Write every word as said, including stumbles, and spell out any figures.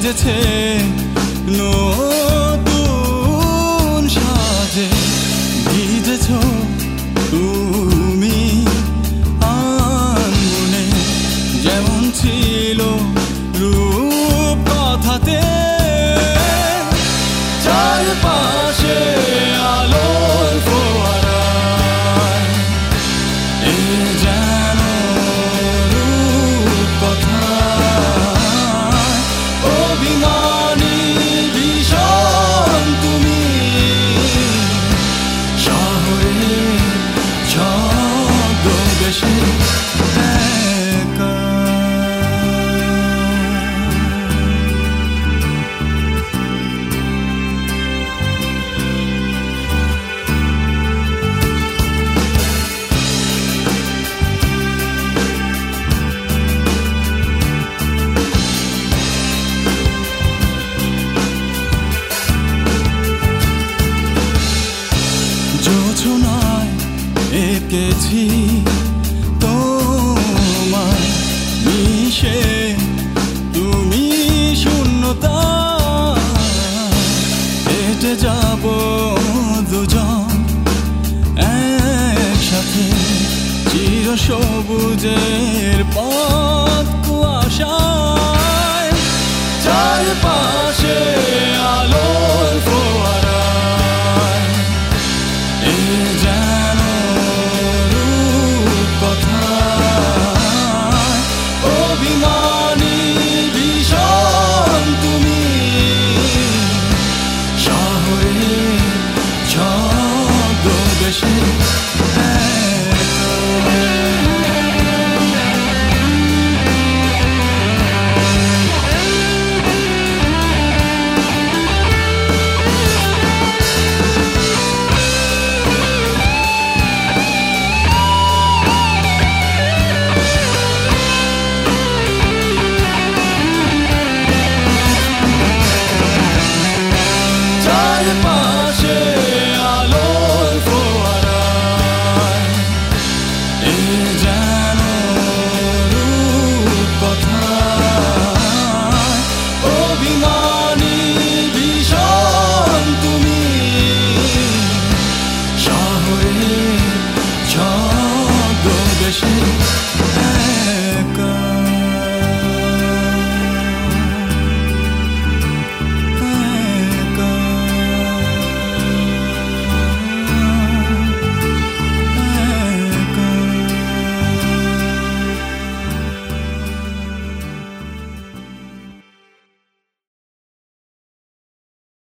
সেজেছে নতুন সাজে ভিজেছ তুমি আনমনে যেমন ছিল রূপ কথাতে চারপাশে আলোর ফোয়ারায় এ যেন রূপ কথায় অভিমানী ভীষণ তুমি শহরে ছদ্মবেশে যোছনায় এঁকেছি তোমায় মিশে তুমি শূন্যতা হেঁটে যাব দুজন একসাথে চির সবুজের পথ কুয়াশা